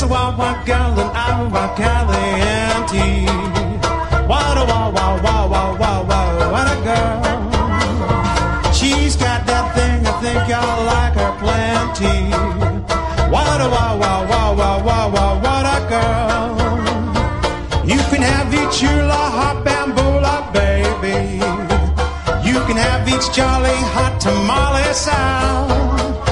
a wild, wild gal, and I'm a Caliente. What a wow, wow, wow, wow, wow, wow, what a girl. She's got that thing, I think y'all like her plenty. What a wow, wow, wow, wow, wow, wow, what a girl. You can have each hula hot bamboola, baby. You can have each jolly hot tamale sound.